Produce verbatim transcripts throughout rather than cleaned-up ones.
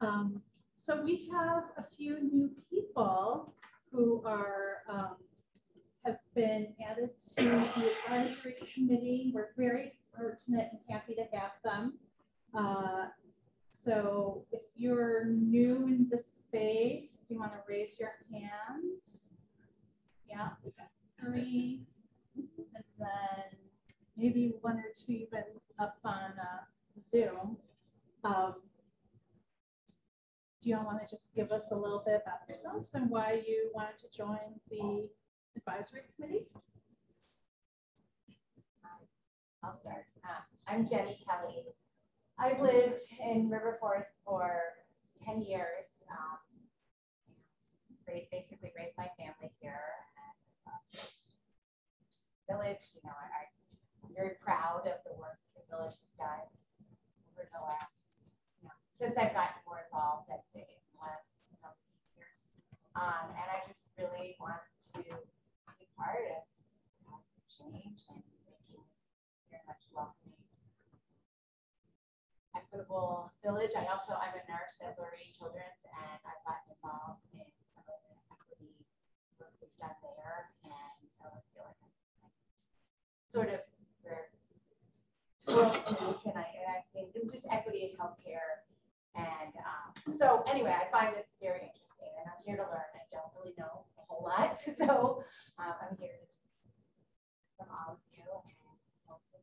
Um, so we have a few new people who are um, have been added to the advisory committee. We're very fortunate and happy to have them. Uh, so if you're new in the space, do you want to raise your hands? Yeah, we got three, and then maybe one or two even up on uh, Zoom. Um, do you all want to just give us a little bit about yourselves and why you wanted to join the advisory committee? I'll start. Uh, I'm Jenny Kelly. I've lived in River Forest for ten years. Um, basically raised my family here. And, uh, village, you know, I, I'm very proud of the work the village has done over the last, you know, since I've gotten more involved, I'd say in the last you know, years. Um, and I just really want to be part of uh, change and making very much welcoming, equitable village. I also, I'm a nurse at Lurie Children's, and I've gotten involved in some of the equity work we've done there. And so I feel like I'm, I'm sort of where worlds meet, and I, and I think just equity in healthcare. And um, so anyway, I find this very interesting, and I'm here to learn. I don't really know a whole lot, so um, I'm here to from all of you. And hopefully,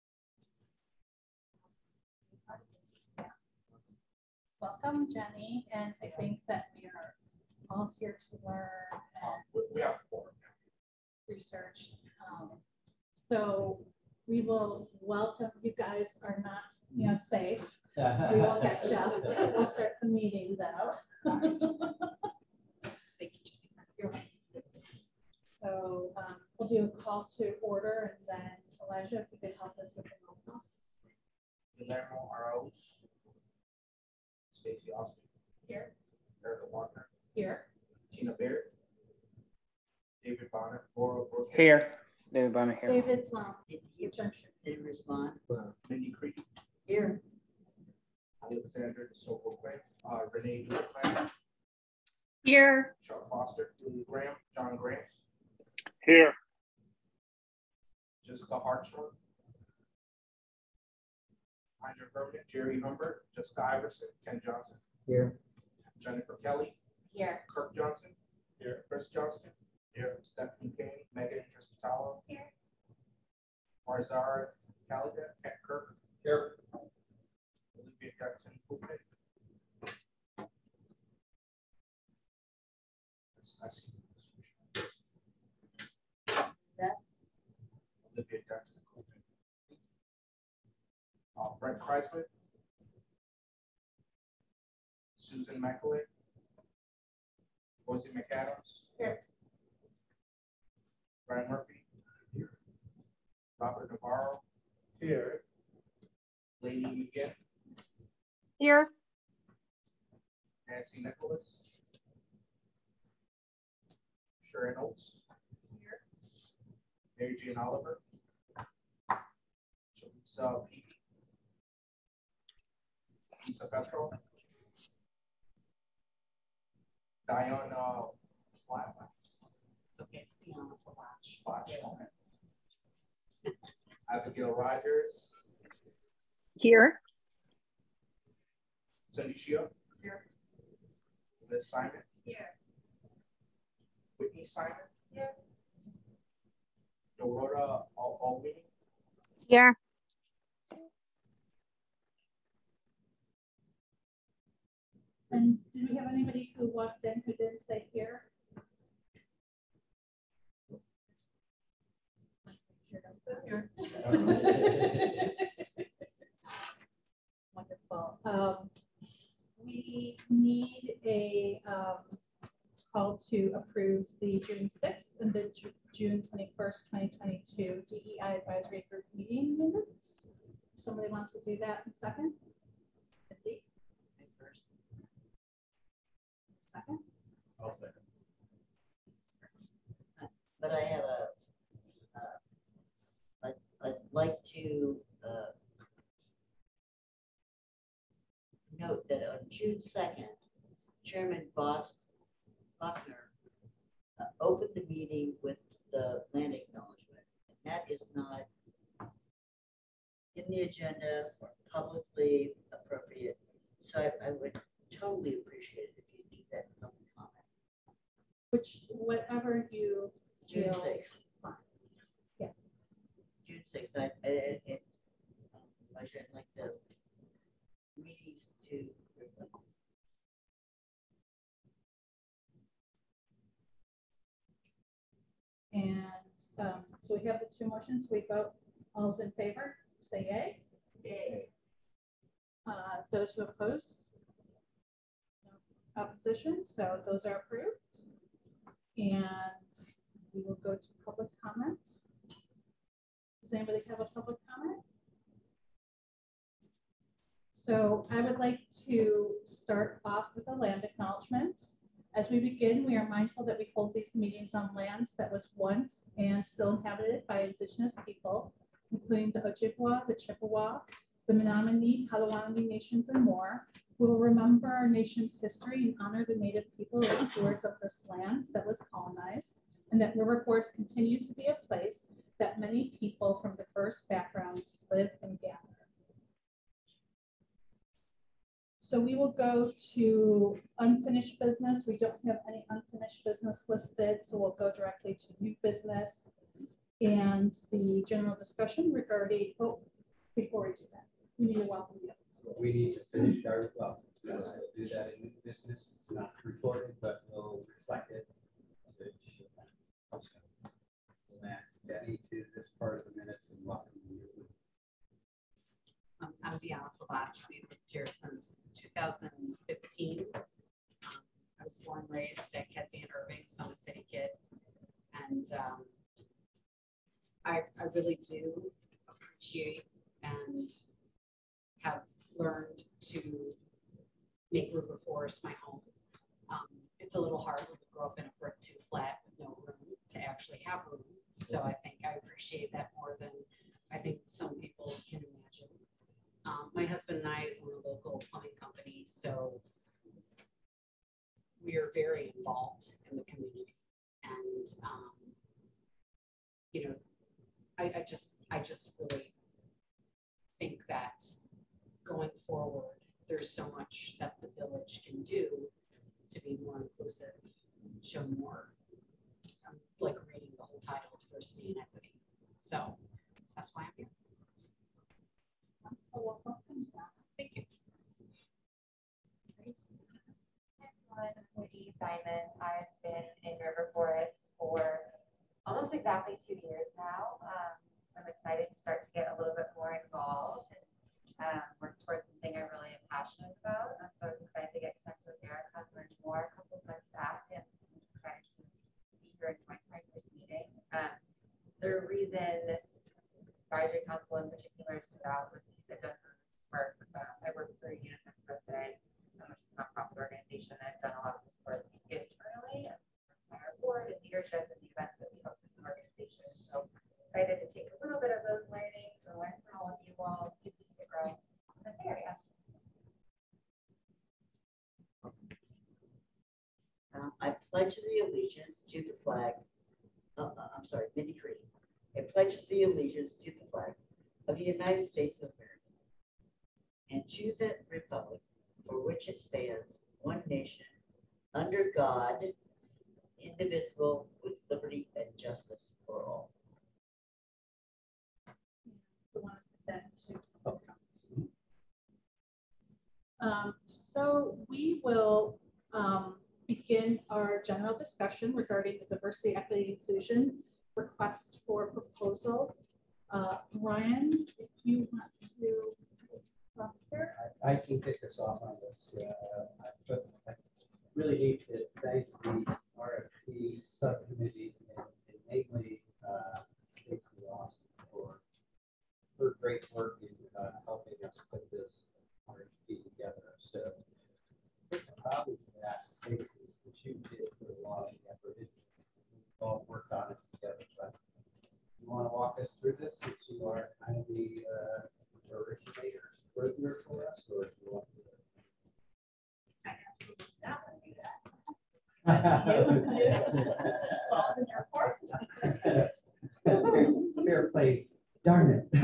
yeah. Welcome, Jenny, and I think that we are all here to learn and we have four. research. Um, so we will welcome, you guys are not, you know, safe. We will catch up. We'll start the meeting then. So um, we'll do a call to order, and then Elijah, if you could help us with the roll call. Guillermo Arauz. Stacy Austin. Here. Erica Wagner. Here. Tina Baird. David Bonner. Laura Brooke. Here. David Bonner here. David's um, Didn't respond. Uh, Mindy Creek. Here. Alexander DeSoto Graham. Uh, Renee Duplan. Here. Chuck Foster. Julie Graham. John Grant. Here. Jessica Hartshorn. Hydra Berman. Jerry Humbert. Jessica Iverson. Ken Johnson. Here. Jennifer Kelly. here. Kirk Johnson. Here. Chris Johnston. Here. Stephanie Kane. Megan Trispitalo. Here. Marzara Callaghan. Ken Kirk. Here. Olivia Jackson. Pulpit. I see. That. Olivia Jackson. Pulpit. Uh, Brett Kreisman. Susan McAuley. Rosie McAdams. Here. Brian Murphy. Here. Robert Navarro. Here. Lady McGinn. Here. Nancy Nicholas. Sharon Oates. Here. Mary Jane Oliver. Lisa Peavy. Lisa Petrol. Diana Flatwatch. It's okay, it's Diana to watch. Watch. Okay. Abigail Rogers. Here. Cindy Shio. Here. Liz Simon. Here. Whitney Simon. Here. Dorota Albini. Here. And did we have anybody who walked in who didn't say here? Wonderful. Um, we need a um, call to approve the June sixth and the Ju June twenty-first, twenty twenty-two D E I Advisory Group meeting minutes. Somebody wants to do that in a second? Cindy? First. Second? I'll second. But I have a, uh, I'd, I'd like to uh, note that on June second, Chairman Bos Bosner uh, opened the meeting with the land acknowledgement. And that is not in the agenda or publicly appropriate. So I, I would totally appreciate it if you do that public comment. Which, whatever you June feel. sixth. Yeah. June sixth, I, I, I, I, I should like the meetings to reflect. And um, so we have the two motions. We vote. All those in favor, say yay. Yay. Uh, those who oppose, no opposition. So those are approved. And we will go to public comments. Does anybody have a public comment? So I would like to start off with a land acknowledgement. As we begin, we are mindful that we hold these meetings on lands that was once and still inhabited by Indigenous people, including the Ojibwa, the Chippewa, the Menominee, Potawatomi nations, and more. We will remember our nation's history and honor the Native people as stewards of this land that was colonized, and that River Forest continues to be a place that many people from diverse backgrounds live and gather. So we will go to unfinished business. We don't have any unfinished business listed, so we'll go directly to new business and the general discussion regarding, oh, before we do that, we need to welcome you. We need to finish our, well, we'll do that in new business. It's not recorded, but we'll reflect it. We'll add Denny to this part of the minutes and welcome you. Um, I'm Deanna Flabatch. We've lived here since two thousand fifteen. Um, I was born and raised at Kedzie and Irving, so I'm a city kid. And um, I, I really do appreciate and have learned to make River Forest my home. Um, it's a little hard when you grow up in a brick two flat with no room to actually have room. So I think I appreciate that more than I think some people can imagine. Um, my husband and I own a local plumbing company, so we are very involved in the community. And, um, you know, I, I just, I just really think that going forward, there's so much that the village can do to be more inclusive, show more, I'm like reading the whole title, diversity and equity. So that's why I'm here. Thank you. Everyone, I'm Woody Simon. I've been in River Forest for almost exactly two years now. Um, I'm excited to start to get a little bit more involved and um, work towards something I really am passionate about. I'm so excited to get connected with Erica, learn more a couple of months back, and I'm excited to be here at my first meeting. Um, the reason this advisory council in particular stood out was because I've done some work. Uh, I work for UNICEF President, um, which is a nonprofit organization. I've done a lot of this work internally, my board and leadership and the events that we host as an organization. So excited to take a little bit of those learnings and learn from all of you all, continue to grow in this area. Um, I pledge the allegiance to the flag. Uh, uh, I'm sorry, Mindy Green. I pledge the allegiance to the flag of the United States of America and to the republic for which it stands, one nation, under God, indivisible, with liberty and justice for all. We want to put that into public comments. Um, so we will um, begin our general discussion regarding the diversity, equity, inclusion request for proposal. Uh, Ryan, if you want to talk here. I, I can kick us off on this. Uh, I, but I really need to thank the R F P subcommittee and, and mainly uh, Stacey Austin for her great work in uh, helping us put this R F P together. So I think I probably could ask Stacey that you did for a lot of the effort. We all worked on it together. But you want to walk us through this since you are kind of the uh, originator, prisoner for us, or do you want to All in your court. Fair play, darn it.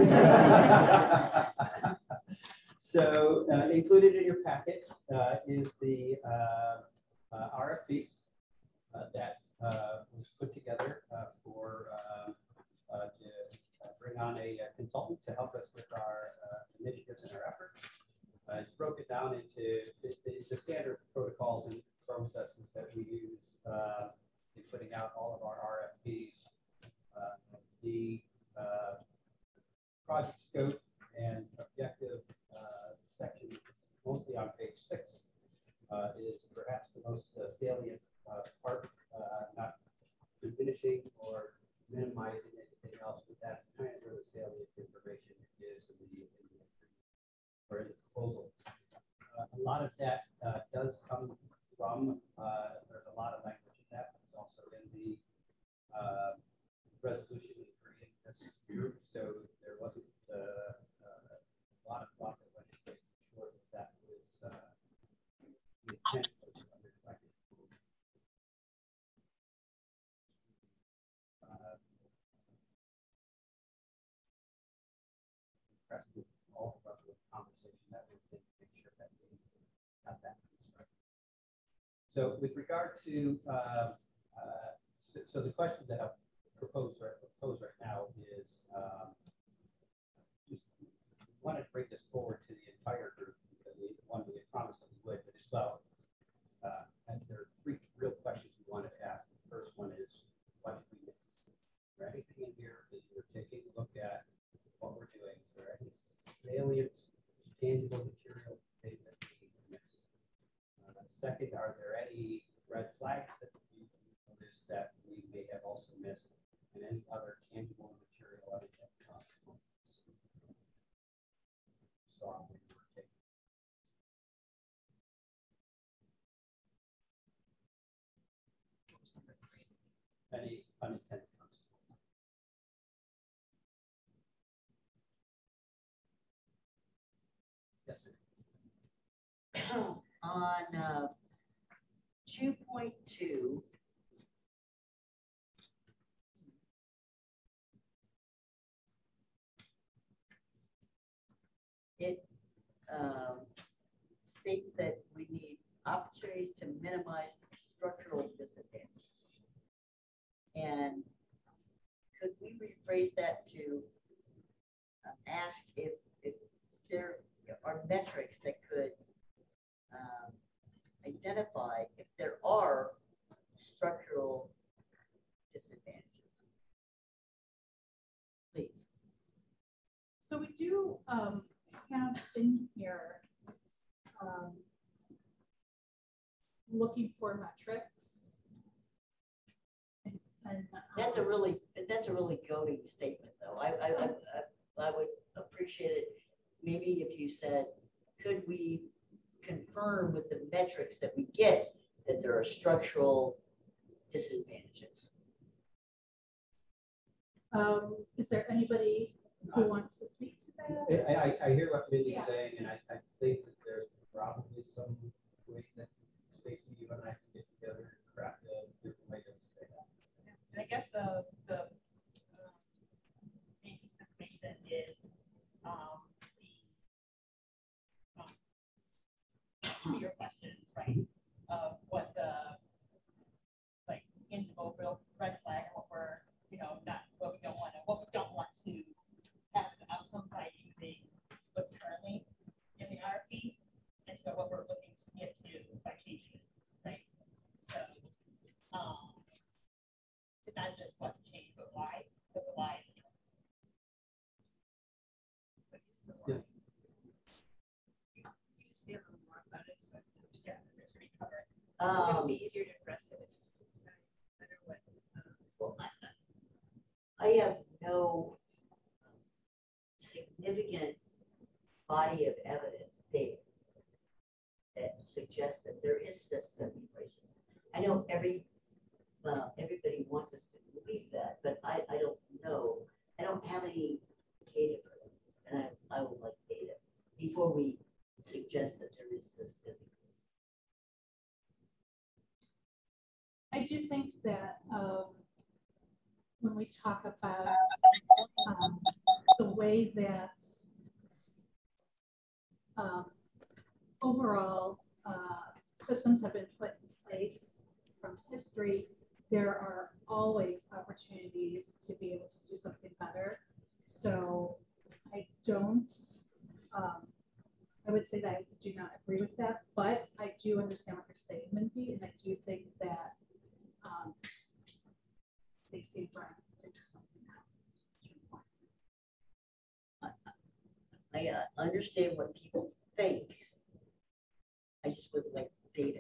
So uh, included in your packet uh, is the uh, uh, R F P uh, that uh, was put together uh, for uh, uh, to uh, bring on a, a consultant to help us with our uh, initiatives and our efforts. Uh, it's broken down into the, the, the standard protocols and processes that we use uh, in putting out all of our R F Ps. Uh, the uh, project scope and objective uh, section is mostly on page six. Uh, is perhaps the most uh, salient uh, part, uh, not diminishing or minimizing anything else, but that's kind of where the salient information is in the, in the or in the proposal. Uh, a lot of that uh, does come from, uh, there's a lot of language in that, but it's also in the uh, resolution in creating this group, so there wasn't uh, uh, a lot of thought that went into making sure that that was uh, the intent was reflected. Uh, all of the conversation that we did to make sure that we got that constructed. So with regard to, uh, uh, so, so the question that I've proposed right, proposed right now is um, just wanted to bring this forward to the entire group because we one we had promised that we would, but as well. Uh, and there are three real questions we wanted to ask. The first one is, what did we miss? Is there anything in here that you're taking a look at what we're doing? Is there any salient, tangible material thing that we missed? Uh, second, are there any red flags that you noticed that we may have also missed, and any other tangible material unintended consequences? So I'm going to take. Any unintended consequences? Yes, sir. On uh, two point two, it um, states that we need opportunities to minimize structural disadvantage. And could we rephrase that to uh, ask if, if there are metrics that could um, identify if there are structural disadvantages? Please. So we do um, have in here um, looking for metrics. And, and, um, That's a really, that's a really goading statement, though. I, I, I, I would appreciate it. Maybe if you said, could we confirm with the metrics that we get that there are structural disadvantages? Um, is there anybody who wants to speak to that? I, I, I hear what Mindy's Yeah. saying, and I, I think that there's probably some way that Stacy, you and I can get together and craft a different way to say that. And I guess the, the um, main piece of information is um, the, um, to your questions, right, of what the, like, tangible real red flag, what we're, you know, not, what we don't want to, what we don't want to have as an outcome by using what's currently in the R F P. And so what we're looking to get to by changing it, right? So, um, it's not just what to change, but why, but the why is the what is the why. Yeah. You you can say a little more about it, so I can understand that there's already covered. So it'll Um, be easier to address it. No matter what. um, well, I, I have no significant body of evidence there that suggests that there is systemic racism. I know every uh, everybody wants us to believe that, but I, I don't know. I don't have any data for them, and I, I would like data before we suggest that there is systemic racism. do think that um, when we talk about um, the way that um, overall uh, systems have been put in place from history, there are always opportunities to be able to do something better. So I don't, um, I would say that I do not agree with that, but I do understand what you're saying, Mindy, and I do think that um, Stacey and Brian into something now. I uh, understand what people think. I just would like data.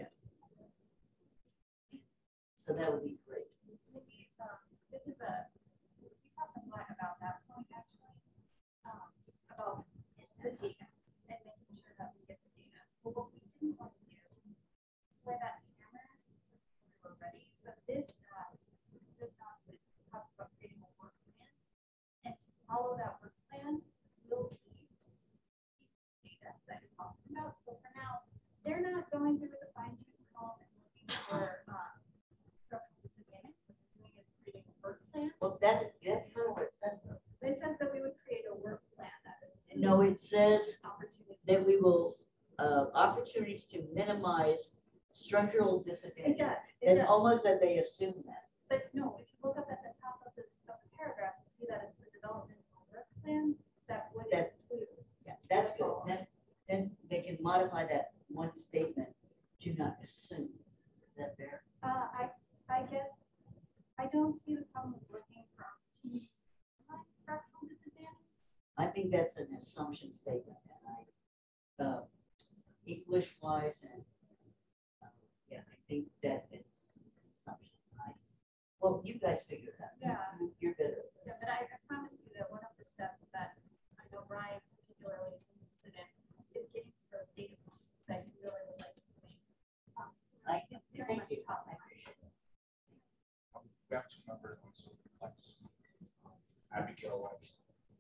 So that would be great. Maybe, um, this is a, we talked a lot about that point actually, um, about the data and making sure that we get the data. But what we didn't want to do with that camera, we were ready, but this not, this not would talk about creating a work plan. And to follow that work plan, we'll need data that you're talking about. So for now, they're not going through the fine tooth comb and looking for um, structural disadvantage. What they're doing is creating a work plan. Well, that, that's kind of what it says though. It says that we would create a work plan that is No, it says opportunity. that we will, uh, opportunities to minimize structural It disadvantage. does. It It's does. almost that they assume that. But no, if you look up at the top of the, of the paragraph, you see that it's the developmental work plan that would That- include. Yeah, that's good. Then, then they can modify that one statement to not assume. Is that fair? Uh, I, I guess, I don't see the problem with looking from to minimize structural disadvantage. I think that's an assumption statement, and I, uh, English wise and, uh, yeah, I think that it's an assumption. I, well, you guys figure it out. You- Yeah. you- You're better at Yeah, this. but I, I promise you that one of the steps that I know Ryan particularly is interested in is getting to those data points that you really would like to make. Um, I- It's very thank much you. top my mind. We have two members on Zoom. Like, Abigail Webster.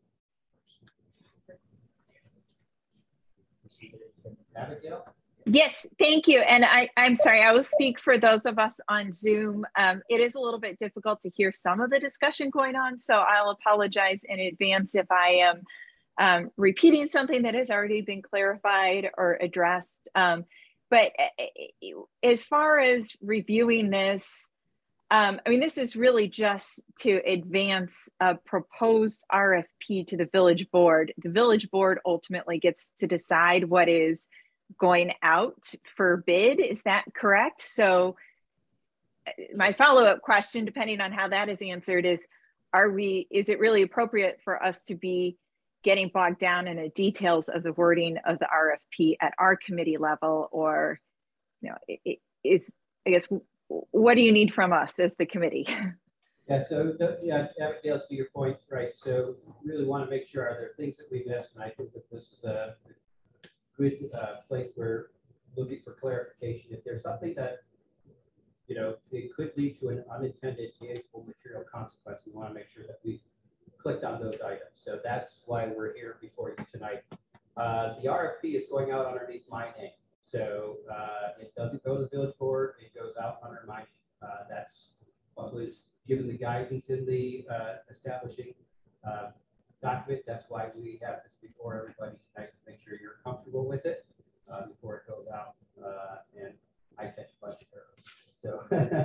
Abigail? Yes, thank you. And I, I'm sorry, I will speak for those of us on Zoom. Um, it is a little bit difficult to hear some of the discussion going on, so I'll apologize in advance if I am um, repeating something that has already been clarified or addressed. Um, but as far as reviewing this, um, I mean, this is really just to advance a proposed R F P to the village board. The village board ultimately gets to decide what is going out for bid. Is that correct? So my follow-up question, depending on how that is answered, is are we, is it really appropriate for us to be getting bogged down in the details of the wording of the R F P at our committee level? Or, you know, it, it is, I guess, what do you need from us as the committee? Yeah, so, the- yeah, Abigail, to your point, right, so really want to make sure, are there things that we missed? And I think that this is a good uh, place where looking for clarification. If there's something that, you know, it could lead to an unintended tangible material consequence, we want to make sure that we clicked on those items. So that's why we're here before you tonight. Uh, the R F P is going out underneath my name. So uh, it doesn't go to the village board, it goes out under my name. Uh, that's what was given the guidance in the uh, establishing uh, document. That's why we have this before everybody tonight to make sure you're comfortable with it uh, before it goes out. Uh, and I catch a bunch of errors. So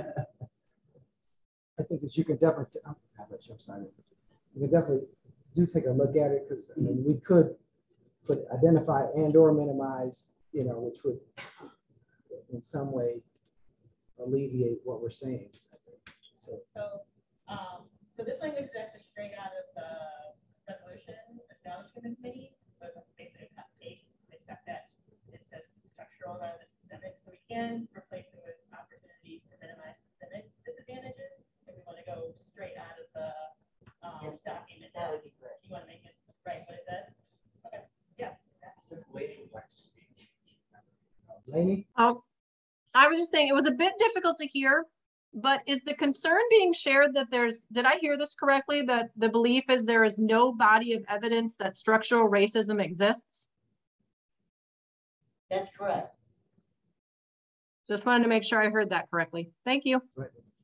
I think that you can definitely, I'm sorry, you can definitely do take a look at it, because I mean, we could put identify and or minimize, you know, which would in some way alleviate what we're saying, I think. So, So, um, so this language is actually straight out of the resolution establishment committee. So it's basically a cut and paste, except that it says structural rather than systemic. So we can replace it with opportunities to minimize systemic disadvantages if we want to go straight out of the um, Yes, document. That would be great. You want to make it right what it says? Okay. Yeah. The lady would like to speak. Lainey? Oh, I was just saying, it was a bit difficult to hear, but is the concern being shared that there's, did I hear this correctly, that the belief is there is no body of evidence that structural racism exists? That's correct. Just wanted to make sure I heard that correctly. Thank you. Right.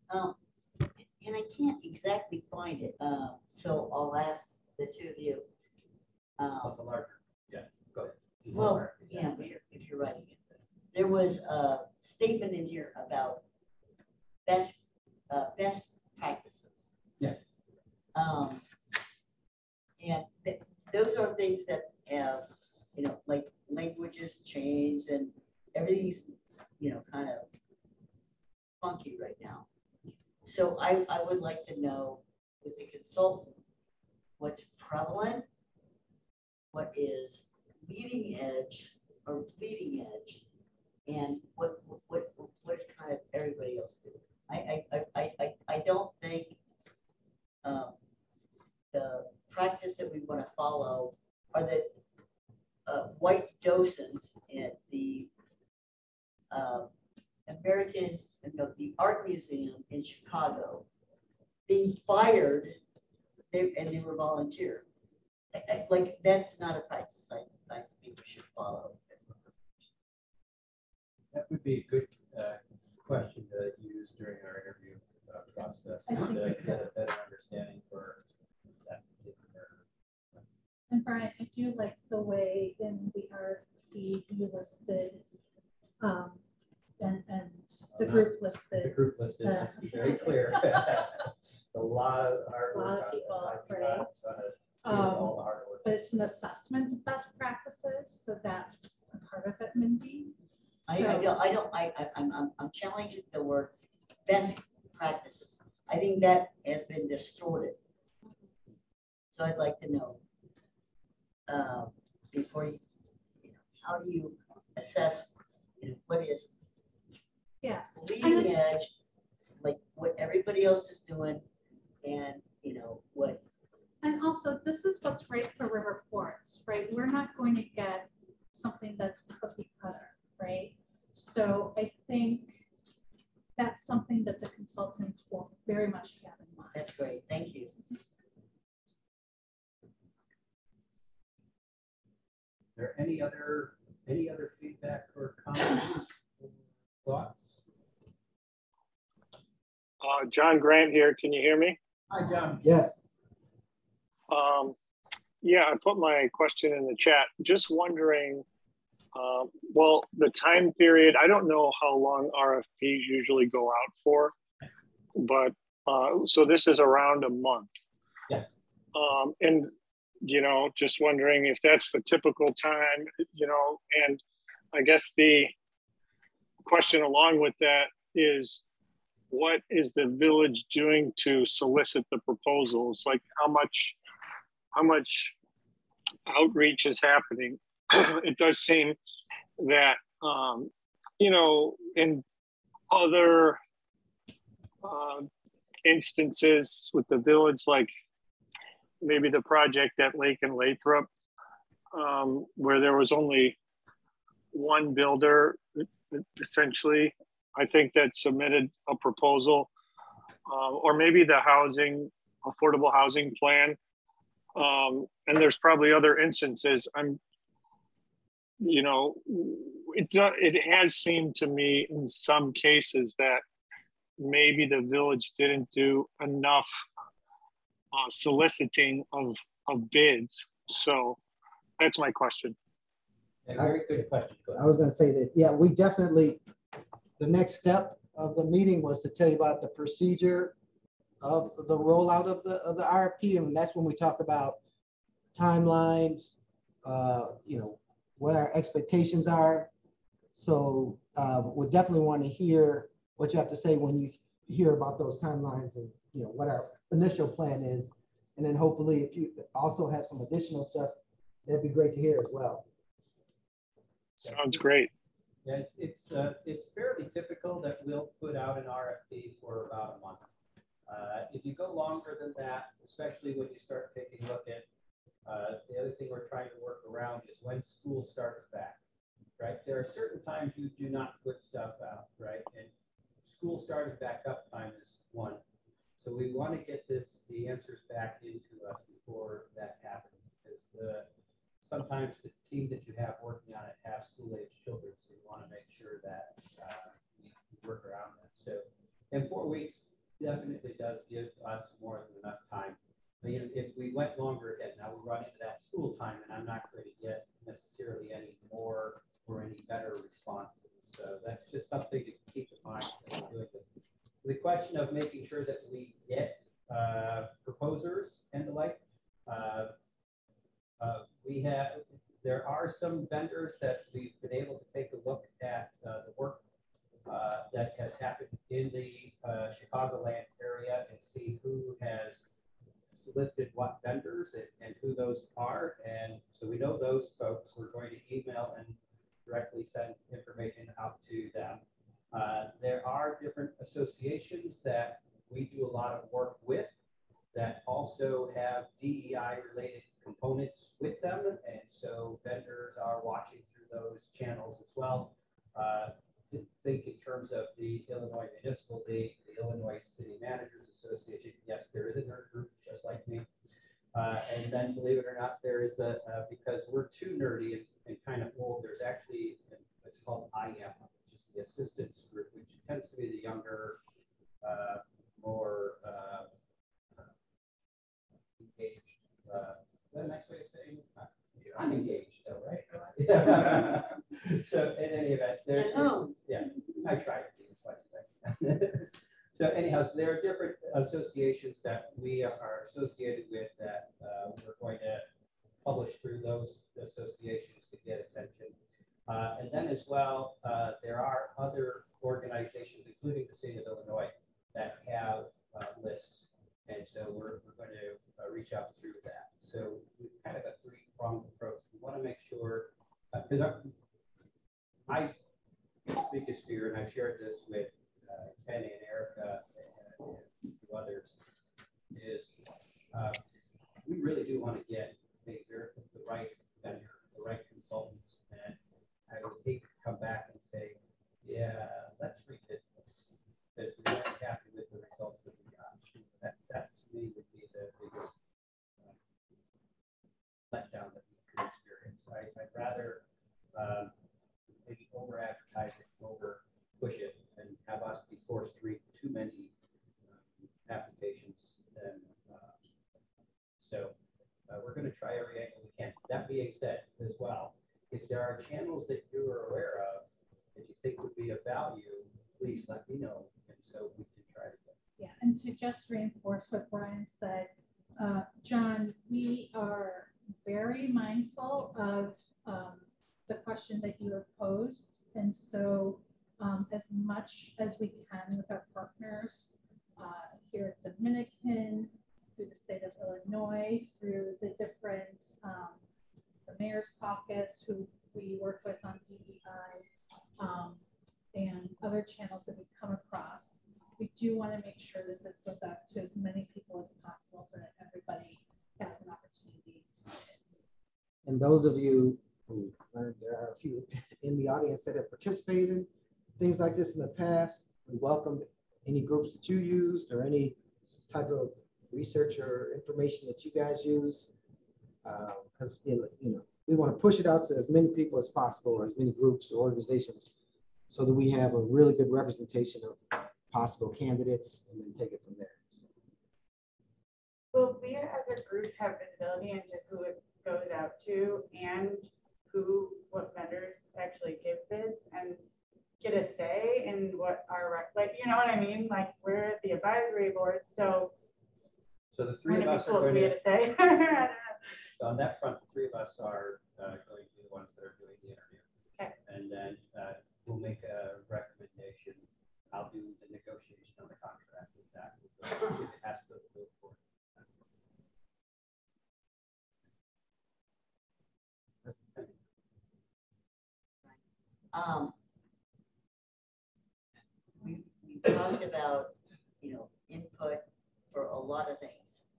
Um, and I can't exactly find it, um, so I'll ask the two of you. Um, But the larger, yeah, go ahead. well, yeah, but you're- if you're writing it. There was a statement in here about best, uh, best practices. Yeah. Um, and th- those are things that have, you know, like languages changed and everything's, you know, kind of funky right now. So I, I would like to know with the consultant, what's prevalent, what is leading edge or bleeding edge, and what, what, what, what is kind of everybody else doing. I, I, I, I, I don't think um, the practice that we want to follow are the uh, white docents at the uh, American, no, the Art Museum in Chicago being fired, they, and they were volunteer. I- I- Like, that's not a practice I, I think we should follow. That would be a good uh, question to use during our interview uh, process I to think get so. a better understanding for that particular. And Brian, I do like the way in the R F P you listed, um, and, and the group The listed, group listed, Uh, to be very clear. It's a lot of hard A lot work. of on people, this. I do right? not wanna hear um, all the hard work. but it's an assessment of best practices, so that's a part of it, Mindy. I, I So- don't, I don't, I, I, I'm, I'm, I'm challenging the word best practices. I think that has been distorted. So I'd like to know, uh, before you, you know, how do you assess, you know, what is Yeah. leading it's- edge, like what everybody else is doing, and, you know, what, And also, this is what's right for River Forest, right? We're not going to get something that's cookie cutter, right? So I think that's something that the consultants will very much have in mind. that's great, thank you. Is there any other, any other feedback or comments, thoughts? Uh, John Grant here. Can you hear me? Hi, John. Yes. Um, yeah, I put my question in the chat. Just wondering, uh, well, the time period, I don't know how long R F Ps usually go out for, but uh, so this is around a month. Yes. Um, and, you know, just wondering if that's the typical time, you know, and I guess the question along with that is, what is the village doing to solicit the proposals? Like how much, how much outreach is happening? It does seem that, um, you know, in other uh, instances with the village, like maybe the project at Lake and Lathrop, um, where there was only one builder, essentially, I think that submitted a proposal, uh, or maybe the housing, affordable housing plan. Um, and there's probably other instances. I'm, you know, it, do- it has seemed to me in some cases that maybe the village didn't do enough uh, soliciting of, of bids. So that's my question. A very good question. Go I ahead. was gonna say that, yeah, we definitely, the next step of the meeting was to tell you about the procedure of the rollout of the, of the R F P, and that's when we talk about timelines, uh, you know, what our expectations are. So um, we definitely want to hear what you have to say when you hear about those timelines and, you know, what our initial plan is. And then hopefully if you also have some additional stuff, that'd be great to hear as well. Sounds great. Yeah, it's, it's, uh, it's fairly typical that we'll put out an R F P for about a month. Uh, if you go longer than that, especially when you start taking a look at, uh, the other thing we're trying to work around is when school starts back, right? There are certain times you do not put stuff out, right? And school starting back up time is one. So we want to get this, the answers back into us before that happens, because the, sometimes the team that you have working on it have school-age children, so you want to make sure that uh, we work around that. So in four weeks, definitely does give us more than enough time. I mean, if we went longer again, now we run into that school time, and I'm not going to get necessarily any more or any better responses. So that's just something to keep in mind when we're doing this. The question of making sure that we get uh, proposers and the like, uh, uh, we have, there are some vendors that we've been able to take a look at uh, the work uh, that has happened in the uh, Chicagoland area and see who has listed what vendors and, and who those are. And so we know those folks. We're going to email and directly send information out to them. Uh, there are different associations that we do a lot of work with that also have D E I related components with them. And so vendors are watching through those channels as well. Uh, to think in terms of the Illinois Municipal League, the Illinois City Managers Association, yes, there is a nerd group just like me. Uh, and then believe it or not, there is a, uh, because we're too nerdy and, and kind of old, there's actually what's called I M, which is the assistance group, which tends to be the younger, uh, more uh, engaged. Uh, is that a nice way of saying uh, I'm engaged, though, right? So in any event, there, yeah, I try to be as much as I can. So anyhow, so there are different associations that we are associated with that uh, we're going to publish through those associations to get attention. Uh, and then as well, uh, there are other organizations, including the state of Illinois, that have uh, lists. And so we're, we're going to uh, reach out through that. So we've kind of a three-pronged approach. We want to make sure, because uh, my biggest fear, and I've shared this with uh, Kenny and Erica and, and others, is uh, we really do want to get the, the right vendor, the right consultants. And I would hate to come back and say, yeah, let's rebid this, because we weren't happy with the results that we got. That, that to me would be the biggest uh, letdown that we could experience. I, I'd rather um, maybe over advertise it, over push it, and have us be forced to read too many um, applications. And uh, so uh, we're going to try every angle we can. That being said, as well, if there are channels that you are aware of that you think would be of value, please let me know, and so we can try to get. Yeah, and to just reinforce what Brian said, uh, John, we are very mindful of um, the question that you have posed. And so um, as much as we can with our partners uh, here at Dominican, through the state of Illinois, through the different, um, the Mayor's Caucus, who we work with on D E I, um, and other channels that we come across, we do want to make sure that this goes out to as many people as possible so that everybody has an opportunity to get it. And those of you who learned, there are a few in the audience that have participated in things like this in the past. We welcome any groups that you used or any type of research or information that you guys use. Because, uh, you know, we want to push it out to as many people as possible, or as many groups or organizations, so that we have a really good representation of possible candidates and then take it from there. Will we as a group have visibility into who it goes out to and who, what vendors actually give bids and get a say in what our, like, you know what I mean? Like, we're the advisory board, so. So the three of us are going to, say. So on that front, the three of us are uh, going to be the ones that are doing the interview. Okay. And then uh, we'll make a recommendation. I'll do the negotiation on the contract with that. If it has to go forward. Um, we, we talked about, you know, input for a lot of things.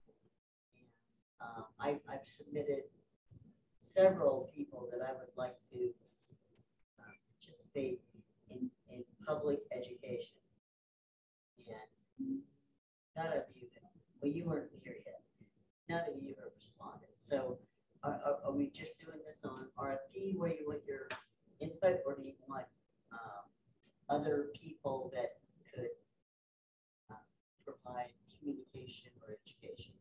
Um, I, I've submitted several people that I would like to uh, participate in, in public education. And none of you, well, you weren't here yet. None of you have responded. So are, are, are we just doing this on R F P where you want your input, or do you want um, other people that could uh, communication or education?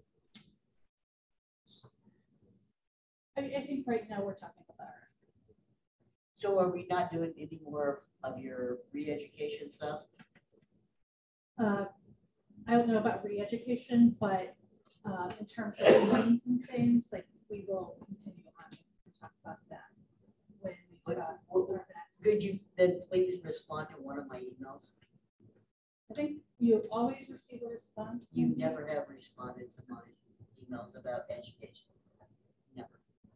I, I think right now we're talking about our. So are we not doing any more of your re-education stuff? Uh, I don't know about re-education, but uh, in terms of meetings and things, like we will continue on and talk about that when we But, got what- our next. Could you then please respond to one of my emails? I think you always receive a response. You never have responded to my emails about education. Never.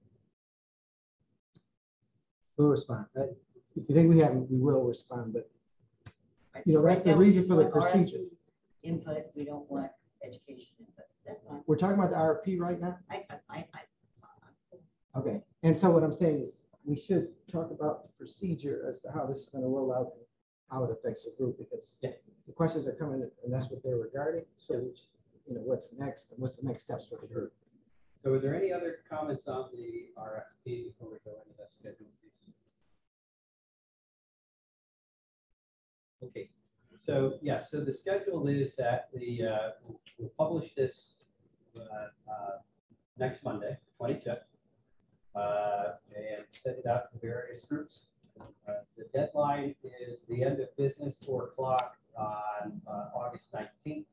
We'll respond. Uh, If you think we haven't, we will respond, but Right, you know, so that's right the now we reason just for the want R F P procedure. Input, we don't want education input. That's fine. We're talking about the R F P right now? I, I, I, I, Okay, and so what I'm saying is, we should talk about the procedure as to how this is gonna roll out, and how it affects the group, because the questions are coming, and that's what they're regarding, so, you know, what's next, and what's the next steps for the group? So are there any other comments on the R F P before we go into the schedule piece? Okay, so yeah, so the schedule is that the, uh, we'll, we'll publish this uh, uh, next Monday, twenty-fifth, uh, and send it out to various groups. Uh, the deadline is the end of business, four o'clock on uh, August nineteenth.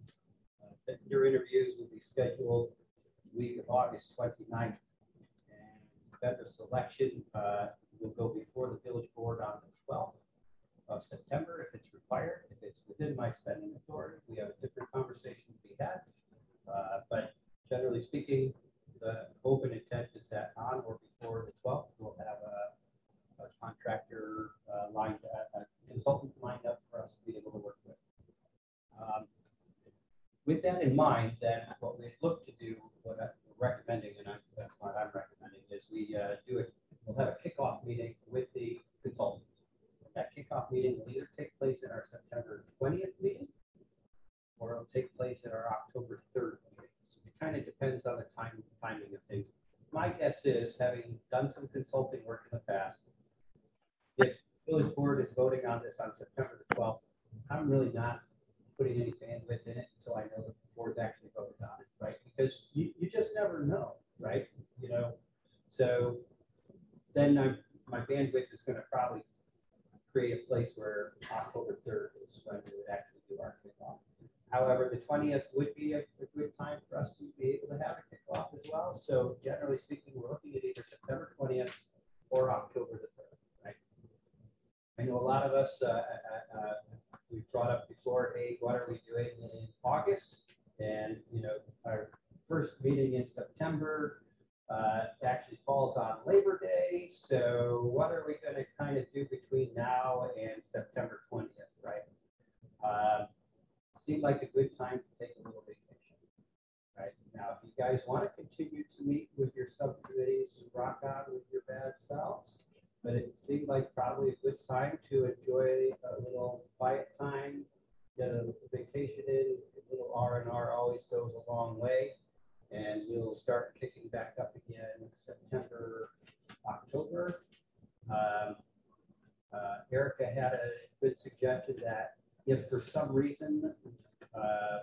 Uh, your interviews will be scheduled the week of August twenty-ninth. And vendor selection uh, will go before the village board on the twelfth of September if it's required. If it's within my spending authority, we have a different conversation to be had. Uh, but generally speaking, the open intent is that on or before the twelfth, we'll have a, a contractor uh, lined, a, a consultant lined up for us to be able to work with. Um, with that in mind, then what we look to do, what I'm recommending, and I'm, that's what I'm recommending, is we uh, do it. We'll have a kickoff meeting with the consultant. That kickoff meeting will either take place at our September twentieth meeting, or it'll take place at our October third meeting. It kind of depends on the time timing of things. My guess is, having done some consulting work in the past, if the village board is voting on this on September the twelfth, I'm really not putting any bandwidth in it until I know the board's actually voted on it, right? Because you, you just never know, right? You know, so then I'm, my bandwidth is going to probably create a place where October third is when we would actually do our kickoff. However, the twentieth would be a, a good time for us to be able to have a kickoff as well. So generally speaking, we're looking at either September twentieth or October the third, right? I know a lot of us, uh, uh, uh, we've brought up before, hey, what are we doing in August? And, you know, our first meeting in September uh, actually falls on Labor Day. So what are we going to kind of do between now and September twentieth, right? Uh, seemed like a good time to take a little vacation, right? Now, if you guys want to continue to meet with your subcommittees, rock on with your bad selves, but it seemed like probably a good time to enjoy a little quiet time, get a vacation in. A little R and R always goes a long way, and we'll start kicking back up again in September, October. Um, uh, Erica had a good suggestion that if for some reason uh,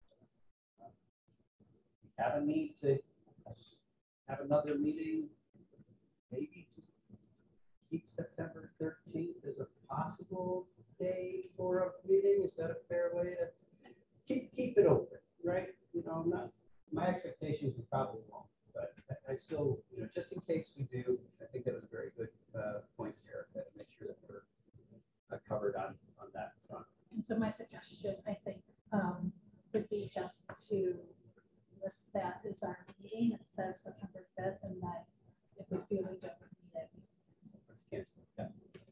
we have a need to have another meeting, maybe just keep September thirteenth as a possible day for a meeting. Is that a fair way to keep keep it open, right? You know, I'm not, my expectations we probably won't, but I, I still, you know, just in case we do, I think that was a very good uh, point here, to make sure that we're uh, covered on on that front. And so my suggestion, I think, um, would be just to list that as our meeting instead of September fifth, and that if we feel we don't need it, Let's cancel. Yeah.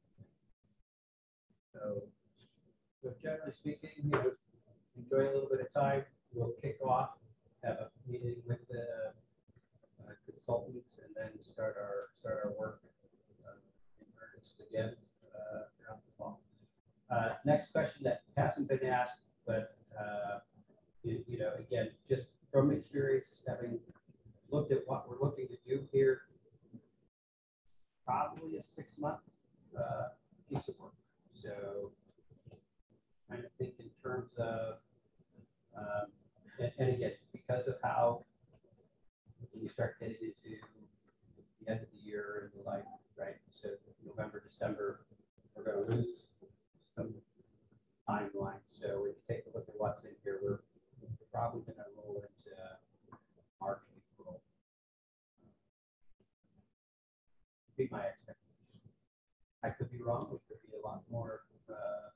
So, so generally speaking, you know, enjoy a little bit of time. We'll kick off, have a meeting with the uh, consultants, and then start our start our work uh, in earnest again uh, around the fall. Uh, next question that hasn't been asked, but uh, you, you know, again, just from experience, having looked at what we're looking to do here, probably a six-month uh, piece of work. So, I think in terms of um, and, and again, because of how when you start getting into the end of the year and the like, right? So November, December, we're going to lose some timeline. So when you take a look at what's in here, we're probably going to roll into March, April. Be my expectation. I could be wrong. It could be a lot more. Uh,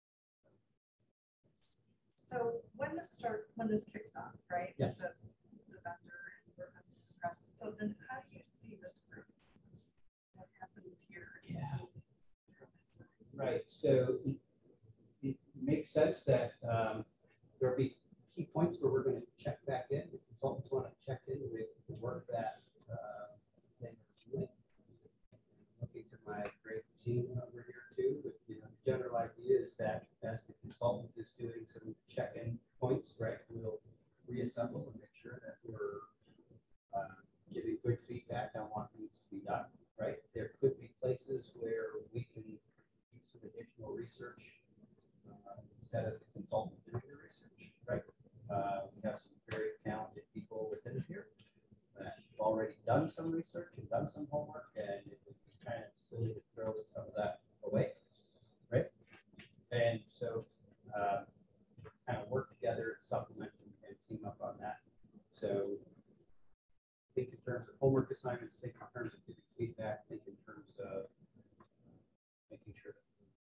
So when this start, when this kicks off, right? Yes. The, the vendor and we're going to discuss. So then how do you see this group? What happens here? Yeah. Right. So it, it makes sense that um, there'll be key points where we're going to check back in. The consultants want to check in with the work that uh, they're doing. Looking to my great team over here too, but you know, the general idea is that as the consultant is doing some check-in points, right, we'll reassemble and make sure that we're uh, giving good feedback on what needs to be done, right? There could be places where we can do some additional research uh, instead of the consultant doing the research, right? Uh, we have some very talented people within here that have already done some research and done some homework, and it would be kind of silly to throw some of that away, right? And so uh, kind of work together, supplement and, and team up on that. So think in terms of homework assignments, think in terms of giving feedback, think in terms of making sure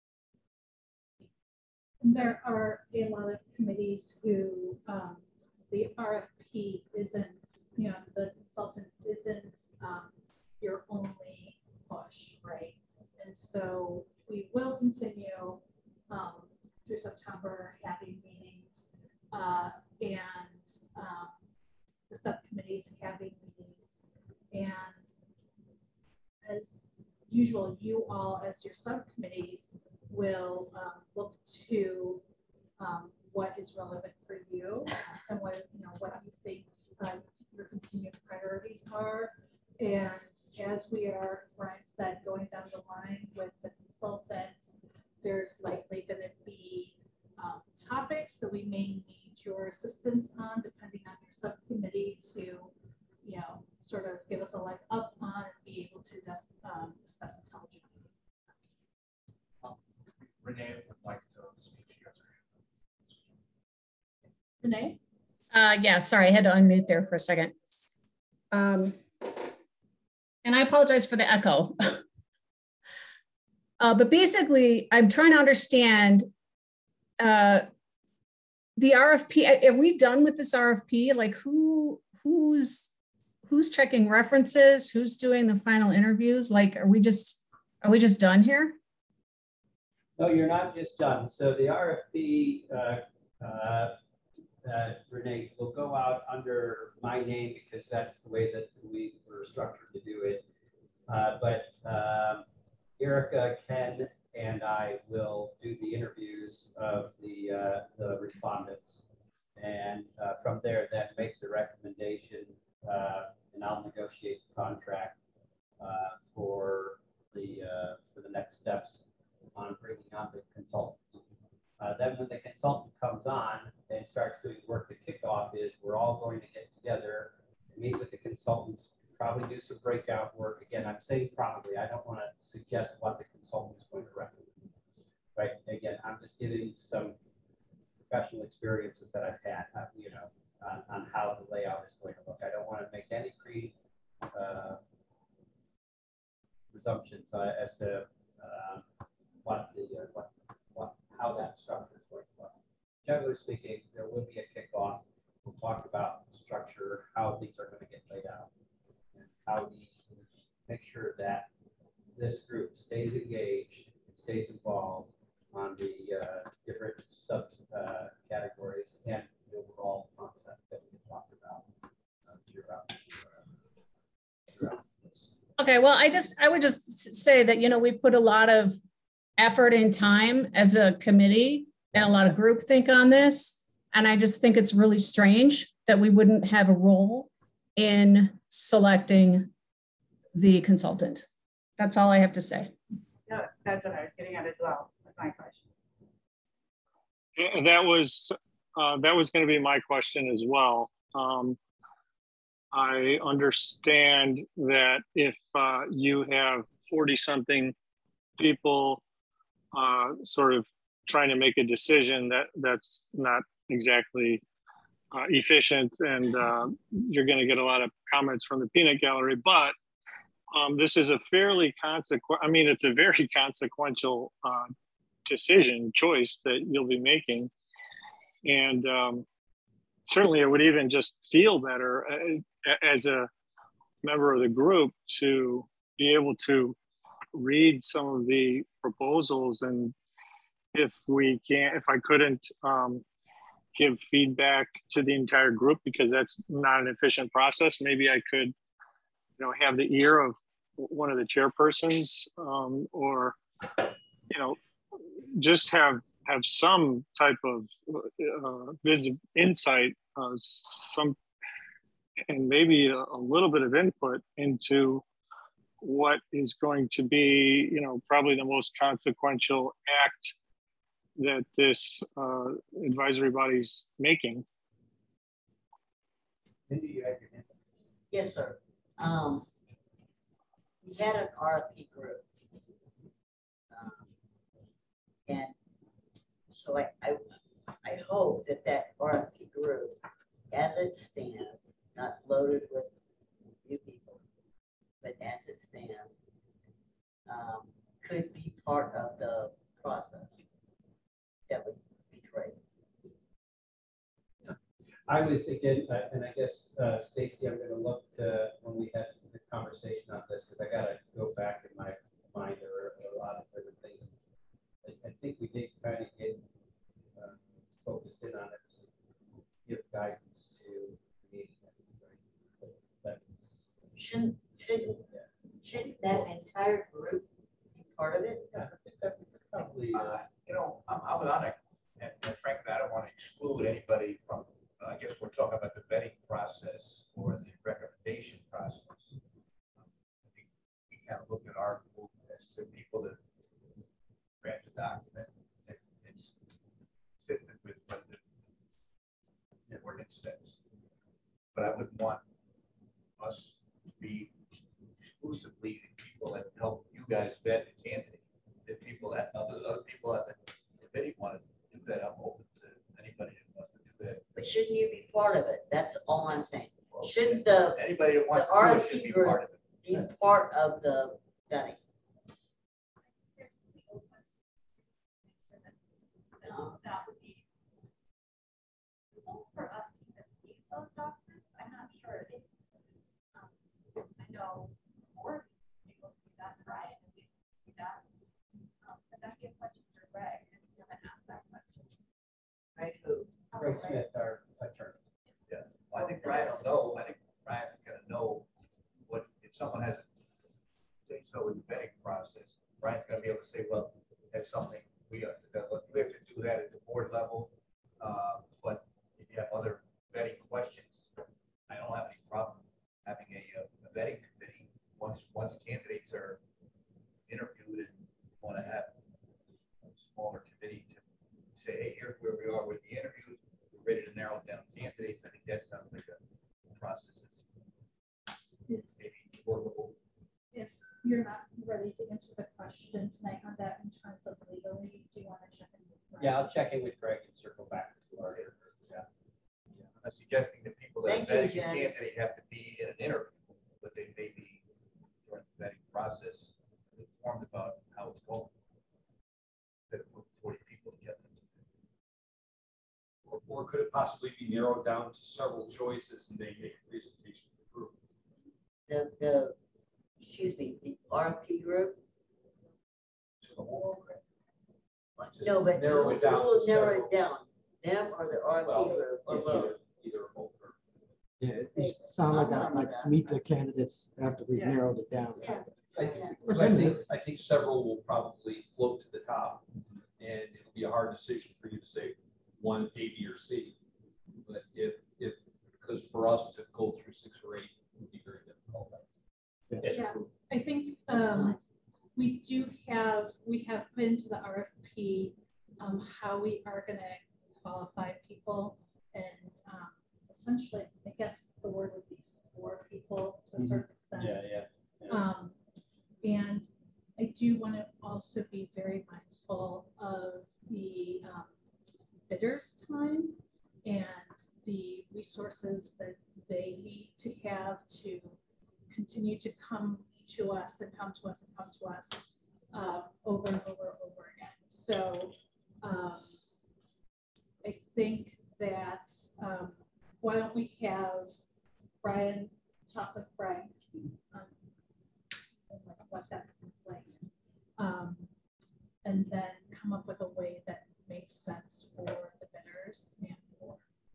that There are a lot of committees who um, the R F P isn't, you know, the consultant isn't um, your only push, right? And so we will continue um, through September having meetings uh, and um, the subcommittees having meetings. And as usual, you all as your subcommittees will um, look to um, what is relevant for you and what, you know, what you think uh, your continued priorities are. And as we are, as Brian said, going down the line with the consultant, there's likely going to be um, topics that we may need your assistance on, depending on your subcommittee to, you know, sort of give us a leg up on and be able to dis um, discuss intelligently. Um, Renee would like to speak to you guys. Renee? Uh, yeah, sorry, I had to unmute there for a second. Um, and I apologize for the echo. uh, but basically, I'm trying to understand uh, the R F P. Are we done with this R F P? Like, who, who's, who's checking references? Who's doing the final interviews? Like, are we just, are we just done here? No, you're not just done. So the R F P, uh, uh, uh, Renee, will go out under my name because that's the way that we were structured to do it. Uh, but um, Erica, Ken, and I will do the interviews of the, uh, the respondents. And uh, from there, then make the recommendation, uh, and I'll negotiate the contract uh, for the uh, for the next steps on bringing on the consultants. Uh, then when the consultant comes on and starts doing work, the kickoff is we're all going to get together, meet with the consultants, probably do some breakout work. Again, I'm saying probably, I don't want to suggest what the consultant's going to recommend, right? Again, I'm just giving some professional experiences that I've had, uh, you know, on, on how the layout is going to look. I don't want to make any pre uh, presumptions uh, as to um, what the uh, what what how that structure is going to look. Generally speaking, there will be a kickoff. We'll talk about structure, how things are going to get laid out, and how we make sure that this group stays engaged, stays involved on the uh, different sub uh, categories and the overall concept that we talked about uh, throughout, throughout this. Okay, well, I just I would just say that, you know, we put a lot of effort and time as a committee and a lot of groupthink on this. And I just think it's really strange that we wouldn't have a role in selecting the consultant. That's all I have to say. Yeah, that's what I was getting at as well, with my question. And that was, uh, that was going to be my question as well. Um, I understand that if uh, you have forty something people uh, sort of trying to make a decision, that that's not exactly uh, efficient, and uh, you're going to get a lot of comments from the peanut gallery. But um, this is a fairly consequent, I mean, it's a very consequential uh, decision, choice that you'll be making. And um, certainly it would even just feel better uh, as a member of the group to be able to read some of the proposals, and if we can't, if I couldn't um, give feedback to the entire group, because that's not an efficient process, maybe I could, you know, have the ear of one of the chairpersons, um, or, you know, just have have some type of uh, visit, insight, uh, some, and maybe a, a little bit of input into what is going to be, you know, probably the most consequential act that this uh, advisory body's making. Mindy, you have your hand up. Yes, sir. Um, we had an R F P group. Um, and so I, I, I hope that that R F P group, as it stands, not loaded with new people, but as it stands, um, could be part of the process. That would be great. I was thinking, uh, and I guess, uh, Stacy, I'm going to look to when we had the conversation on this, because I got to go back in my mind. There were a lot of different things. I, I think we did kind of get uh, focused in on it to give guidance to the meeting. Right? That was, shouldn't, shouldn't, yeah. shouldn't that entire group be part of it? Yeah, I think that we could probably. Uh, Uh, you know, I'm, I'm on it, and, and frankly, I don't want to exclude anybody from, uh, I guess we're talking about the vetting process or the recommendation process. Um, I think we kind of look at our group as the people that draft the document, and it's consistent with what the, the ordinance says. But I wouldn't want us to be exclusively the people that help you guys vet the candidate. The people that other, other people at the committee want to do that, I'm open to anybody that wants to do that. But shouldn't you be part of it? That's all I'm saying. Well, Shouldn't the, anybody that wants the to do it R F should P be group part of it. be part of the vetting? That would be for us to even see those documents. I'm not sure if um, I know more people do that, right? And we do that. Um, but that's a question for Greg, and he haven't asked that question. Right, who? Greg Smith, our attorney. Yeah, well, I think Brian will know. I think Brian's gonna know what, if someone has, say so in the vetting process, Brian's gonna be able to say, well, that's something we have to, we have to do that at the board level. Uh, but if you have other vetting questions, I don't have any problem having a, a vetting committee once, once candidates are interviewed and want to have a smaller committee to say, hey, here's where we are with the interviews. We're ready to narrow down candidates. I think that sounds like a process that's maybe workable. If you're not ready to answer the question tonight on that in terms of legally, do you want to check in with Greg? Yeah, I'll check in with Greg and circle back to our interview. Yeah. I'm not suggesting that people that Thank you, vetting a Jen. candidate have to be in an interview, but they may be during the vetting process informed about how it's going. That put forty people together. Or, or could it possibly be narrowed down to several choices and they make a presentation to the group? The, the, excuse me, the R F P group? To the whole program. No, but narrow who it down will to narrow several. it down? Them or the R F P Well, group? Or either, both? either or both. Or, Yeah, it just sound like, I- like meet the candidates after we've Yeah. narrowed it down. Yeah. I, because I think, I think several will probably float to the top, and it'll be a hard decision for you to say one, A, B, or C. But if, if, because for us to go through six or eight would be very difficult. as a Yeah. group. I think um, we do have, we have put into the R F P um, how we are going to qualified people. And um, essentially, I guess the word would be score people to a certain extent. Yeah, yeah. yeah. Um, and I do want to also be very mindful of the um, bidders' time and the resources that they need to have to continue to come to us and come to us and come to us uh, over and over and over again. So um, I think that um, why don't we have Brian talk with Brian um, and what that looks like, um, and then come up with a way that makes sense for the bidders and for.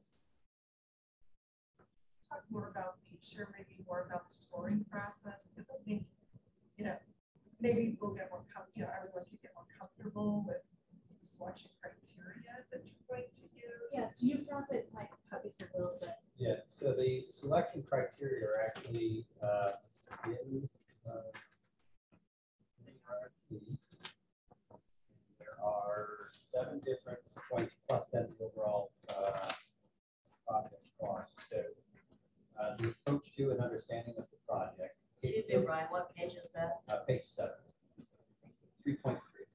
Talk more about feature, maybe more about the scoring process, because I think, you know, maybe we'll get more, you know, everyone can get more comfortable with the selection criteria that you're going to use. Yeah, do you have it, like, puppies a little bit? Yeah, so the selection criteria are actually uh, in uh, in R F P. There are seven different points plus then the overall uh, project cost. So uh, the approach to and understanding of the project. Excuse me, Brian, what page is that? Uh, page seven, three point three.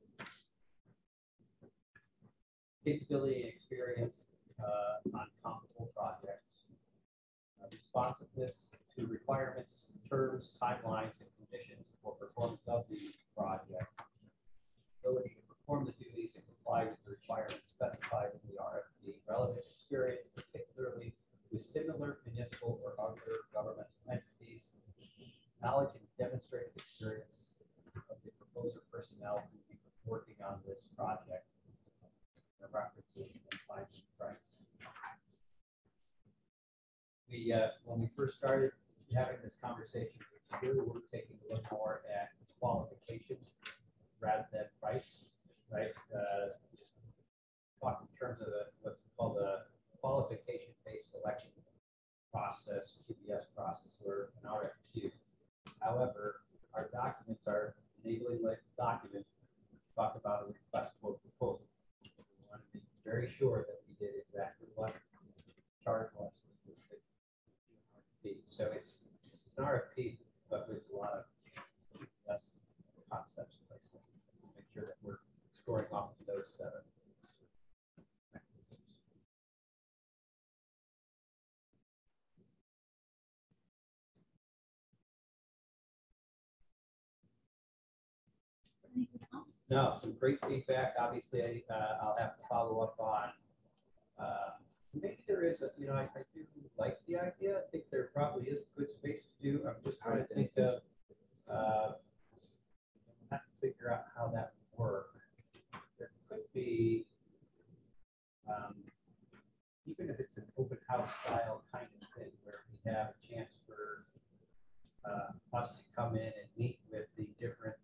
Capability and experience uh, on comparable projects. Uh, responsiveness to requirements, terms, timelines, and conditions for performance of the project. Ability to perform the duties and comply with the requirements specified in the R F P. Relevant experience, particularly with similar municipal or other governmental entities. Knowledge and demonstrated experience of the proposer personnel who will be working on this project. The references and finding price. We, uh, when we first started having this conversation, we really were taking a look more at qualifications rather than price, right? Uh, talk in terms of a, what's called a qualification-based selection process, Q B S process, or an R F Q. However, our documents are enabling like documents talk about a request for proposal. We want to be very sure that we did exactly what the charge was. So it's, it's an R F P, but with a lot of Q B S concepts in place. Make sure that we're scoring off of those seven. Anything else? No, some great feedback. Obviously, uh, I'll have to follow up on. Uh, maybe there is a, you know, I, I do like the idea. I think there probably is good space to do. I'm just trying to think of, uh, have to figure out how that would work. There could be, um, even if it's an open house style kind of thing where we have a chance for uh, us to come in and meet with the different.